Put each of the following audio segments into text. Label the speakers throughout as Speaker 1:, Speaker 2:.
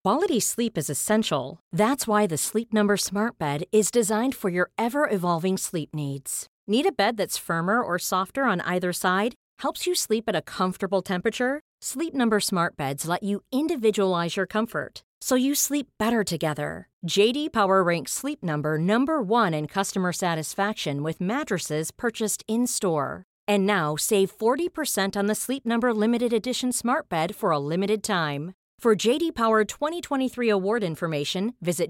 Speaker 1: Quality sleep is essential. That's why the Sleep Number Smart Bed is designed for your ever-evolving sleep needs. Need a bed that's firmer or softer on either side? Helps you sleep at a comfortable temperature? Sleep Number Smart Beds let you individualize your comfort, so you sleep better together. J.D. Power ranks Sleep Number number 1 in customer satisfaction with mattresses purchased in-store. And now, save 40% on the Sleep Number Limited Edition Smart Bed for a limited time. For J.D. Power 2023 award information, visit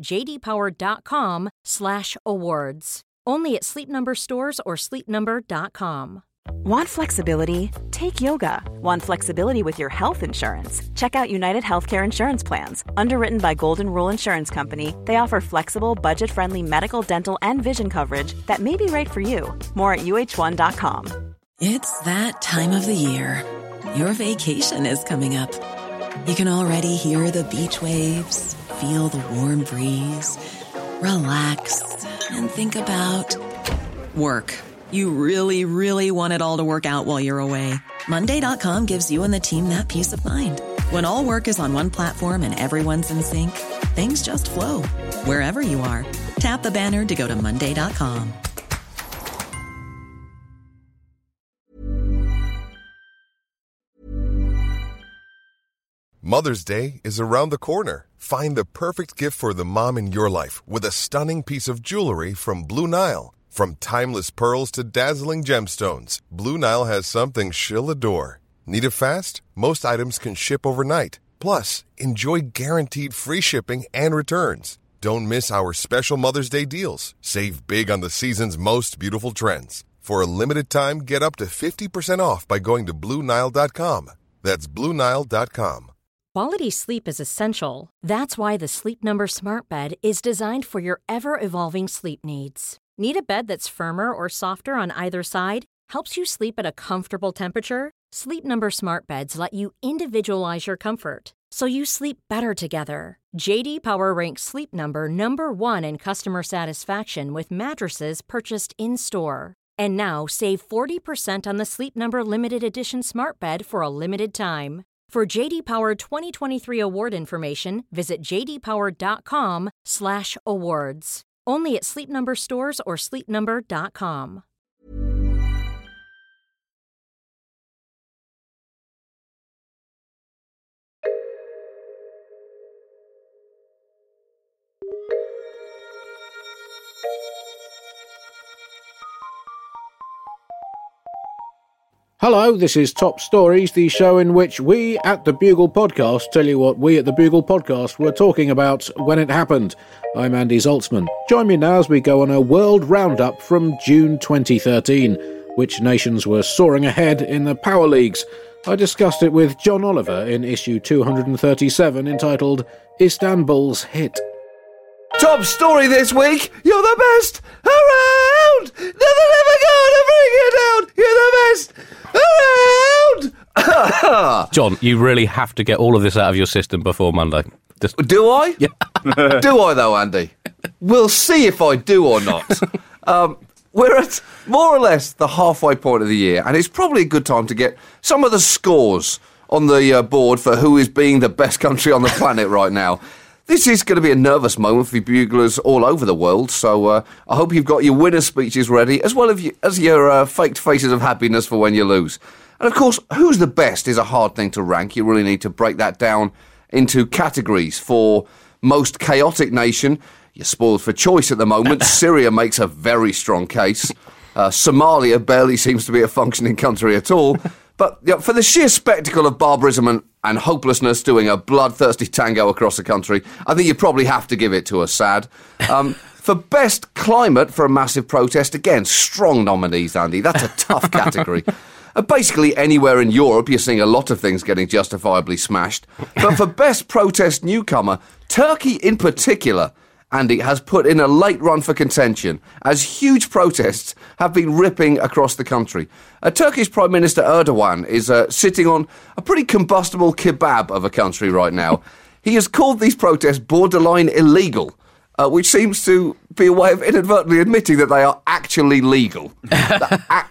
Speaker 1: jdpower.com/awards. Only at Sleep Number stores or sleepnumber.com.
Speaker 2: Want flexibility? Take yoga. Want flexibility with your health insurance? Check out United Healthcare Insurance Plans. Underwritten by Golden Rule Insurance Company, they offer flexible, budget-friendly medical, dental, and vision coverage that may be right for you. More at uh1.com.
Speaker 3: It's that time of the year. Your vacation is coming up. You can already hear the beach waves, feel the warm breeze, relax, and think about work. You really, really want it all to work out while you're away. Monday.com gives you and the team that peace of mind. When all work is on one platform and everyone's in sync, things just flow. Wherever you are, tap the banner to go to Monday.com.
Speaker 4: Mother's Day is around the corner. Find the perfect gift for the mom in your life with a stunning piece of jewelry from Blue Nile. From timeless pearls to dazzling gemstones, Blue Nile has something she'll adore. Need it fast? Most items can ship overnight. Plus, enjoy guaranteed free shipping and returns. Don't miss our special Mother's Day deals. Save big on the season's most beautiful trends. For a limited time, get up to 50% off by going to BlueNile.com. That's BlueNile.com.
Speaker 1: Quality sleep is essential. That's why the Sleep Number Smart Bed is designed for your ever-evolving sleep needs. Need a bed that's firmer or softer on either side? Helps you sleep at a comfortable temperature? Sleep Number Smart Beds let you individualize your comfort, so you sleep better together. J.D. Power ranks Sleep Number number 1 in customer satisfaction with mattresses purchased in-store. And now, save 40% on the Sleep Number Limited Edition Smart Bed for a limited time. For J.D. Power 2023 award information, visit jdpower.com/awards. Only at Sleep Number stores or sleepnumber.com.
Speaker 5: Hello, this is Top Stories, the show in which we at the Bugle Podcast tell you what we at the Bugle Podcast were talking about when it happened. I'm Andy Zaltzman. Join me now as we go on a world roundup from June 2013. Which nations were soaring ahead in the Power Leagues? I discussed it with John Oliver in issue 237 entitled Istanbul's Hit.
Speaker 6: Top story this week, you're the best around! Nothing ever gonna bring you down! You're the best around!
Speaker 7: John, you really have to get all of this out of your system before Monday.
Speaker 6: Do I?
Speaker 7: Yeah.
Speaker 6: Do I though, Andy? We'll see if I do or not. We're at more or less the halfway point of the year, and it's probably a good time to get some of the scores on the board for who is being the best country on the planet right now. This is going to be a nervous moment for buglers all over the world, so I hope you've got your winner speeches ready, as well as your faked faces of happiness for when you lose. And of course, who's the best is a hard thing to rank. You really need to break that down into categories. For most chaotic nation, you're spoiled for choice at the moment. Syria makes a very strong case. Somalia barely seems to be a functioning country at all. But for the sheer spectacle of barbarism and hopelessness doing a bloodthirsty tango across the country, I think you probably have to give it to Assad. For best climate for a massive protest, again, strong nominees, Andy. That's a tough category. Basically, anywhere in Europe, you're seeing a lot of things getting justifiably smashed. But for best protest newcomer, Turkey in particular, Andy, has put in a late run for contention as huge protests have been ripping across the country. Turkey's Prime Minister Erdogan is sitting on a pretty combustible kebab of a country right now. He has called these protests borderline illegal, which seems to be a way of inadvertently admitting that they are actually legal.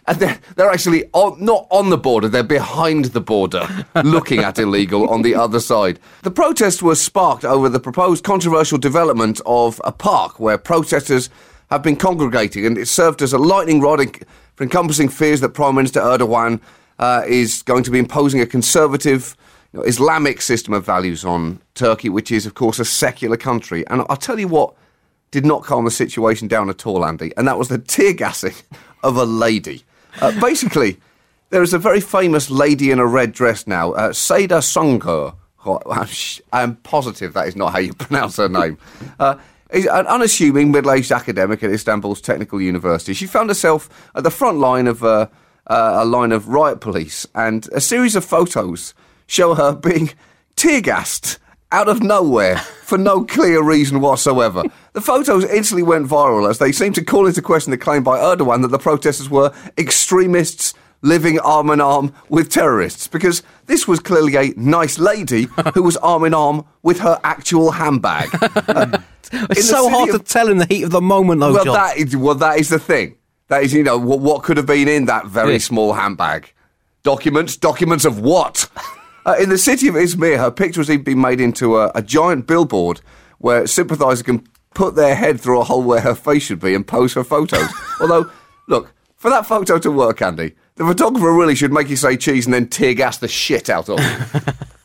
Speaker 6: And they're actually not on the border, they're behind the border, looking at illegal on the other side. The protest was sparked over the proposed controversial development of a park where protesters have been congregating, and it served as a lightning rod for encompassing fears that Prime Minister Erdogan is going to be imposing a conservative Islamic system of values on Turkey, which is, of course, a secular country. And I'll tell you what did not calm the situation down at all, Andy, and that was the tear gassing of a lady. Basically, there is a very famous lady in a red dress now, Seda Songkur. I'm positive that is not how you pronounce her name. Is an unassuming middle-aged academic at Istanbul's Technical University. She found herself at the front line of a line of riot police, and a series of photos show her being tear-gassed out of nowhere for no clear reason whatsoever. The photos instantly went viral as they seemed to call into question the claim by Erdogan that the protesters were extremists living arm in arm with terrorists, because this was clearly a nice lady who was arm in arm with her actual handbag.
Speaker 7: It's so hard to tell in the heat of the moment, though,
Speaker 6: John. That is the thing. That is, what could have been in that very small handbag. Documents of what? In the city of Izmir, her picture has even been made into a giant billboard where sympathisers can put their head through a hole where her face should be and pose for photos. Although, look, for that photo to work, Andy, the photographer really should make you say cheese and then tear gas the shit out of you.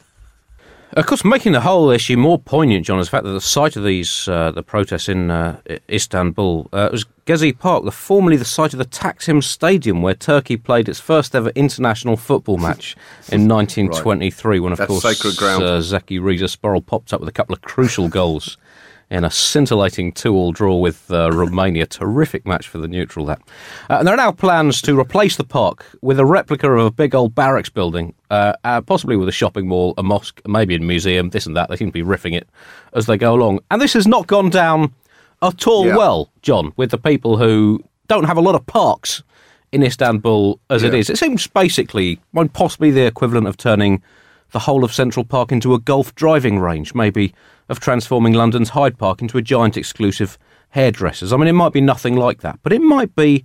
Speaker 7: Of course, making the whole issue more poignant, John, is the fact that the site of the protests in Istanbul was Gezi Park, formerly the site of the Taksim Stadium, where Turkey played its first ever international football match in 1923, when, of course, Zeki Rizespor popped up with a couple of crucial goals in a scintillating 2-2 draw with Romania. Terrific match for the neutral, that. And there are now plans to replace the park with a replica of a big old barracks building, possibly with a shopping mall, a mosque, maybe a museum, this and that. They seem to be riffing it as they go along. And this has not gone down at all well, John, with the people who don't have a lot of parks in Istanbul as it is. It seems basically possibly the equivalent of turning the whole of Central Park into a golf driving range, maybe of transforming London's Hyde Park into a giant exclusive hairdressers. I mean, it might be nothing like that, but it might be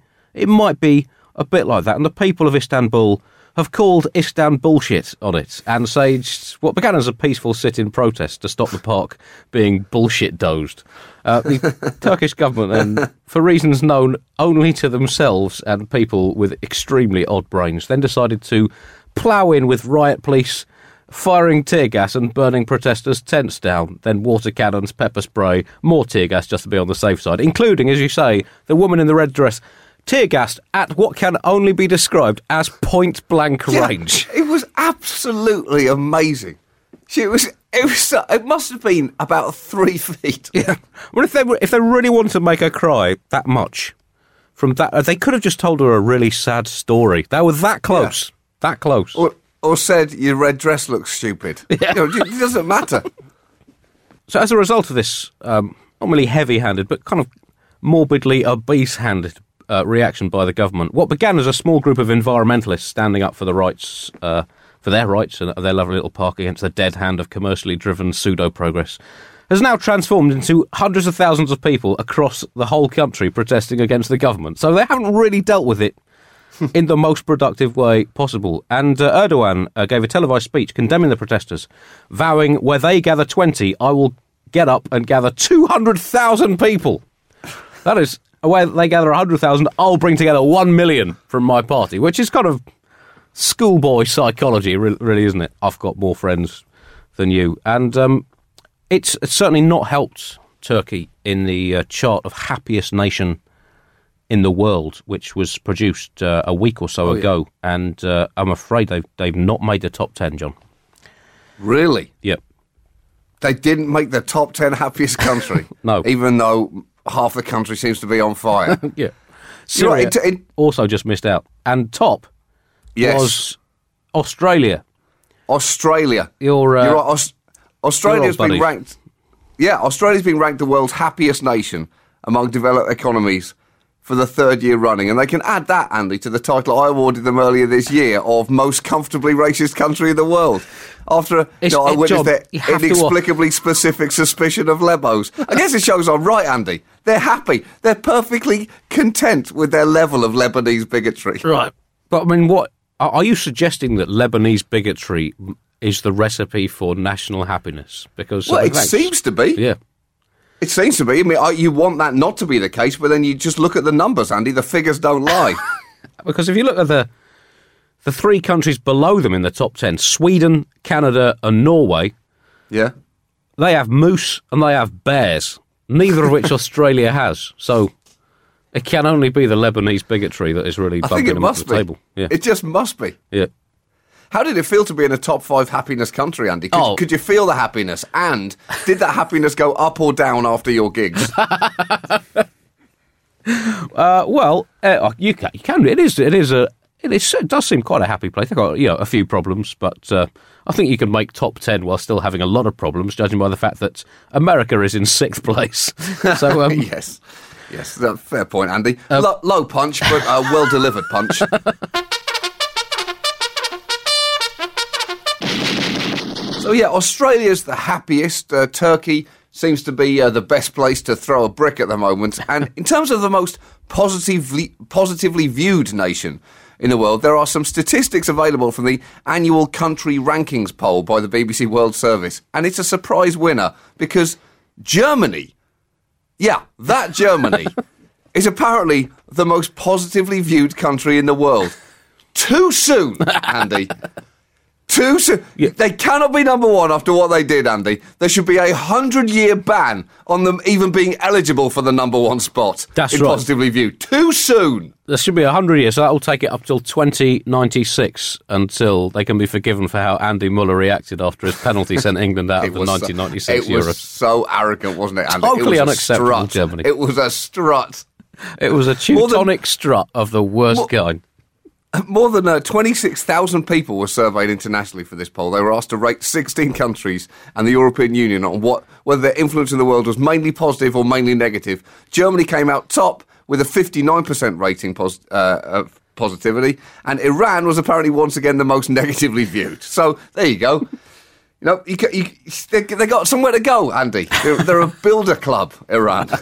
Speaker 7: a bit like that. And the people of Istanbul have called Istanbul shit on it and staged what began as a peaceful sit-in protest to stop the park being bullshit-dozed. The Turkish government, and for reasons known only to themselves and people with extremely odd brains, then decided to plough in with riot police, firing tear gas and burning protesters' tents down, then water cannons, pepper spray, more tear gas just to be on the safe side, including, as you say, the woman in the red dress, tear gassed at what can only be described as point-blank range.
Speaker 6: It was absolutely amazing. It must have been about 3 feet.
Speaker 7: Yeah. Well, if they really wanted to make her cry that much, from that, they could have just told her a really sad story. They were that close. Yeah. That close.
Speaker 6: Or said, your red dress looks stupid. Yeah. It doesn't matter.
Speaker 7: So as a result of this, not really heavy-handed, but kind of morbidly obese-handed reaction by the government, what began as a small group of environmentalists standing up for the rights, for their rights and their lovely little park against the dead hand of commercially driven pseudo-progress, has now transformed into hundreds of thousands of people across the whole country protesting against the government. So they haven't really dealt with it in the most productive way possible. And Erdogan gave a televised speech condemning the protesters, vowing, where they gather 20, I will get up and gather 200,000 people. That is, where they gather 100,000, I'll bring together 1 million from my party, which is kind of schoolboy psychology, really, isn't it? I've got more friends than you. And it's certainly not helped Turkey in the chart of happiest nation in the world, which was produced a week or so ago, and I'm afraid they've not made the top 10, John.
Speaker 6: Really?
Speaker 7: Yep.
Speaker 6: They didn't make the top 10 happiest country?
Speaker 7: No.
Speaker 6: Even though half the country seems to be on fire?
Speaker 7: Yeah. Syria also just missed out. And top was Australia.
Speaker 6: Australia.
Speaker 7: You're right.
Speaker 6: Australia's been ranked... Yeah, Australia's been ranked the world's happiest nation among developed economies for the third year running. And they can add that, Andy, to the title I awarded them earlier this year of most comfortably racist country in the world. After I witnessed their inexplicably specific suspicion of Lebos. I guess it shows I'm right, Andy. They're happy. They're perfectly content with their level of Lebanese bigotry.
Speaker 7: Right. But, I mean, what are you suggesting that Lebanese bigotry is the recipe for national happiness? Because
Speaker 6: it seems to be.
Speaker 7: Yeah.
Speaker 6: It seems to be. I mean, you want that not to be the case, but then you just look at the numbers, Andy. The figures don't lie.
Speaker 7: Because if you look at the three countries below them in the top 10, Sweden, Canada and Norway,
Speaker 6: yeah,
Speaker 7: they have moose and they have bears, neither of which Australia has. So it can only be the Lebanese bigotry that is really bumping them up to the table. Yeah.
Speaker 6: It just must be.
Speaker 7: Yeah.
Speaker 6: How did it feel to be in a top 5 happiness country, Andy? Could you feel the happiness? And did that happiness go up or down after your gigs? You can. It does seem quite a happy place. They've got a few problems, but I think you can make top 10 while still having a lot of problems, judging by the fact that America is in 6th place. So yes, fair point, Andy. Low punch, but a well-delivered punch. So yeah, Australia's the happiest. Turkey seems to be the best place to throw a brick at the moment. And in terms of the most positively viewed nation in the world, there are some statistics available from the annual country rankings poll by the BBC World Service. And it's a surprise winner because Germany, that Germany, is apparently the most positively viewed country in the world. Too soon, Andy. Too soon. Yeah. They cannot be number one after what they did, Andy. There should be a 100-year ban on them even being eligible for the number one spot.
Speaker 7: That's right.
Speaker 6: Positively viewed. Too soon.
Speaker 7: There should be 100 years, so that will take it up till 2096 until they can be forgiven for how Andy Muller reacted after his penalty sent England out of the 1996 Euros.
Speaker 6: It was so arrogant, wasn't it, Andy?
Speaker 7: Totally
Speaker 6: it was
Speaker 7: unacceptable, Germany.
Speaker 6: It was a strut.
Speaker 7: It was a Teutonic strut of the worst kind.
Speaker 6: More than 26,000 people were surveyed internationally for this poll. They were asked to rate 16 countries and the European Union on whether their influence in the world was mainly positive or mainly negative. Germany came out top with a 59% rating of positivity, and Iran was apparently once again the most negatively viewed. So there you go. They got somewhere to go, Andy. They're a builder club, Iran.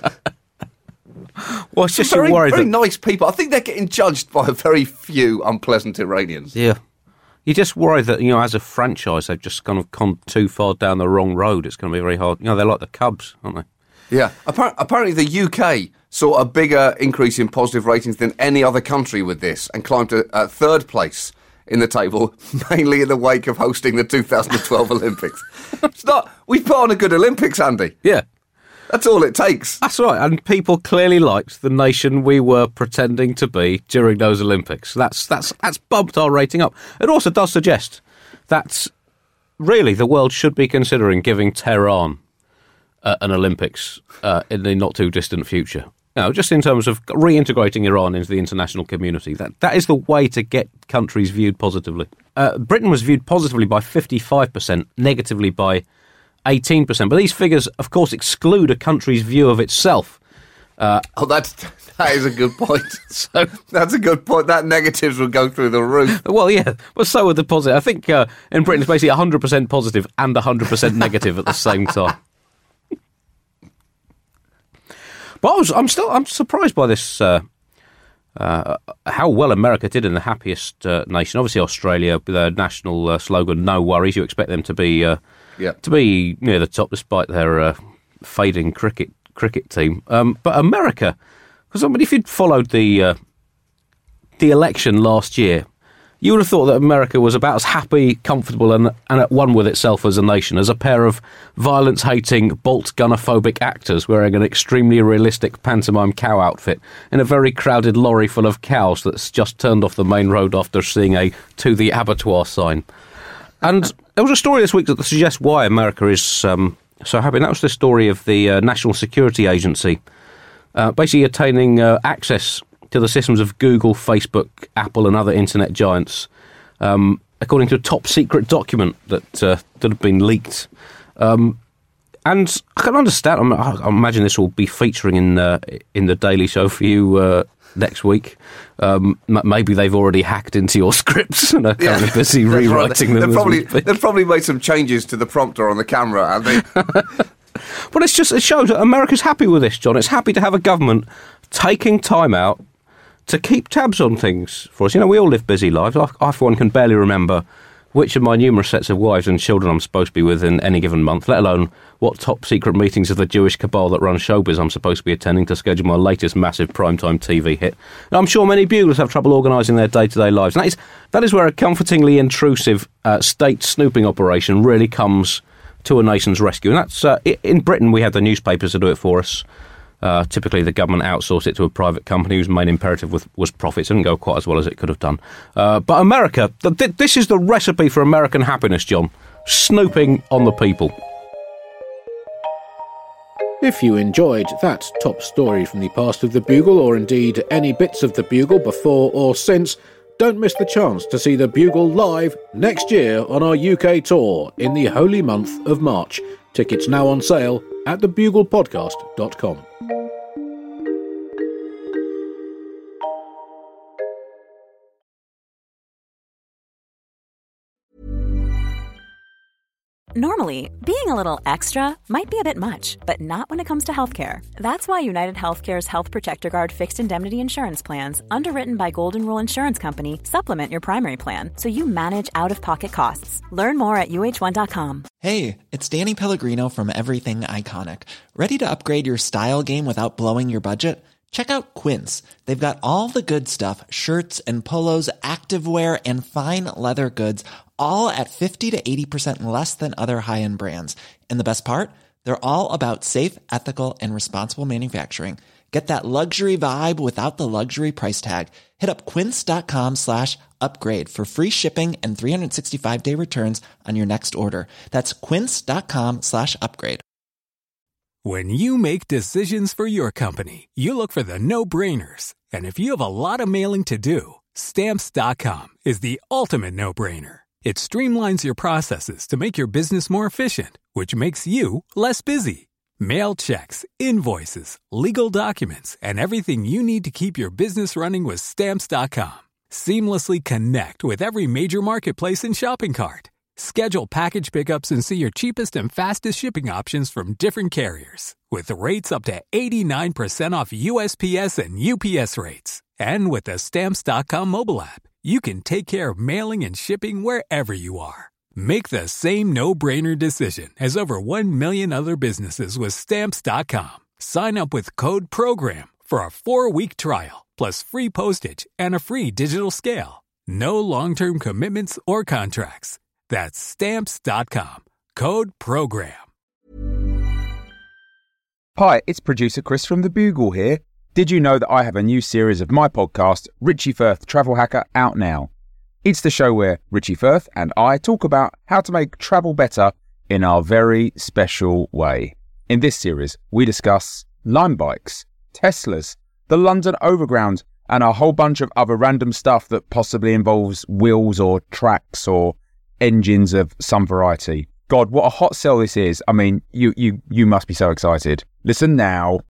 Speaker 7: Well, it's just very
Speaker 6: nice people. I think they're getting judged by a very few unpleasant Iranians.
Speaker 7: Yeah. You're just worried that, as a franchise, they've just kind of gone too far down the wrong road. It's going to be very hard. They're like the Cubs, aren't they?
Speaker 6: Yeah. Apparently the UK saw a bigger increase in positive ratings than any other country with this and climbed to third place in the table, mainly in the wake of hosting the 2012 Olympics. We put on a good Olympics, Andy.
Speaker 7: Yeah.
Speaker 6: That's all it takes.
Speaker 7: That's right, and people clearly liked the nation we were pretending to be during those Olympics. That's bumped our rating up. It also does suggest that really the world should be considering giving Tehran an Olympics in the not too distant future. Just in terms of reintegrating Iran into the international community. That is the way to get countries viewed positively. Britain was viewed positively by 55%, negatively by 18%. But these figures, of course, exclude a country's view of itself.
Speaker 6: That is a good point. So that's a good point. That negatives would go through the roof.
Speaker 7: Well, yeah, but so would the positive. I think in Britain it's basically 100% positive and 100% negative at the same time. But I'm surprised by this. How well America did in the happiest nation. Obviously, Australia, with their national slogan "No worries," you expect them to be near the top, despite their fading cricket team. But America, because if you'd followed the election last year, you would have thought that America was about as happy, comfortable, and at one with itself as a nation as a pair of violence-hating, bolt-gunner-phobic actors wearing an extremely realistic pantomime cow outfit in a very crowded lorry full of cows that's just turned off the main road after seeing a "To the Abattoir" sign. And there was a story this week that suggests why America is so happy. And that was the story of the National Security Agency basically attaining access to the systems of Google, Facebook, Apple and other internet giants, according to a top-secret document that had been leaked. And And I can understand. I imagine this will be featuring in the Daily Show for you next week. Maybe they've already hacked into your scripts and are kind of busy rewriting them.
Speaker 6: They've probably made some changes to the prompter on the camera, have they?
Speaker 7: But it shows that America's happy with this, John. It's happy to have a government taking time out to keep tabs on things for us. You know, we all live busy lives. I for one, can barely remember which of my numerous sets of wives and children I'm supposed to be with in any given month, let alone what top-secret meetings of the Jewish cabal that runs showbiz I'm supposed to be attending to schedule my latest massive primetime TV hit. And I'm sure many buglers have trouble organising their day-to-day lives. And that is where a comfortingly intrusive state snooping operation really comes to a nation's rescue. And that's in Britain, we had the newspapers to do it for us. Typically, the government outsourced it to a private company whose main imperative was profits. It didn't go quite as well as it could have done. But America, this is the recipe for American happiness, John. Snooping on the people.
Speaker 5: If you enjoyed that top story from the past of the Bugle, or indeed any bits of the Bugle before or since, don't miss the chance to see the Bugle live next year on our UK tour in the holy month of March. Tickets now on sale at thebuglepodcast.com.
Speaker 2: Normally, being a little extra might be a bit much, but not when it comes to healthcare. That's why United Healthcare's Health Protector Guard fixed indemnity insurance plans, underwritten by Golden Rule Insurance Company, supplement your primary plan so you manage out-of-pocket costs. Learn more at uh1.com.
Speaker 8: Hey, it's Danny Pellegrino from Everything Iconic. Ready to upgrade your style game without blowing your budget? Check out Quince. They've got all the good stuff, shirts and polos, activewear, and fine leather goods, all at 50 to 80% less than other high-end brands. And the best part? They're all about safe, ethical, and responsible manufacturing. Get that luxury vibe without the luxury price tag. Hit up quince.com/upgrade for free shipping and 365-day returns on your next order. That's quince.com/upgrade.
Speaker 9: When you make decisions for your company, you look for the no-brainers. And if you have a lot of mailing to do, Stamps.com is the ultimate no-brainer. It streamlines your processes to make your business more efficient, which makes you less busy. Mail checks, invoices, legal documents, and everything you need to keep your business running with Stamps.com. Seamlessly connect with every major marketplace and shopping cart. Schedule package pickups and see your cheapest and fastest shipping options from different carriers, with rates up to 89% off USPS and UPS rates. And with the Stamps.com mobile app, you can take care of mailing and shipping wherever you are. Make the same no-brainer decision as over 1 million other businesses with Stamps.com. Sign up with code PROGRAM for a 4-week trial, plus free postage and a free digital scale. No long-term commitments or contracts. That's Stamps.com. Code PROGRAM.
Speaker 10: Hi, it's producer Chris from The Bugle here. Did you know that I have a new series of my podcast, Richie Firth Travel Hacker, out now? It's the show where Richie Firth and I talk about how to make travel better in our very special way. In this series, we discuss Lime bikes, Teslas, the London Overground, and a whole bunch of other random stuff that possibly involves wheels or tracks or engines of some variety. God, what a hot sell this is. I mean, you must be so excited. Listen now.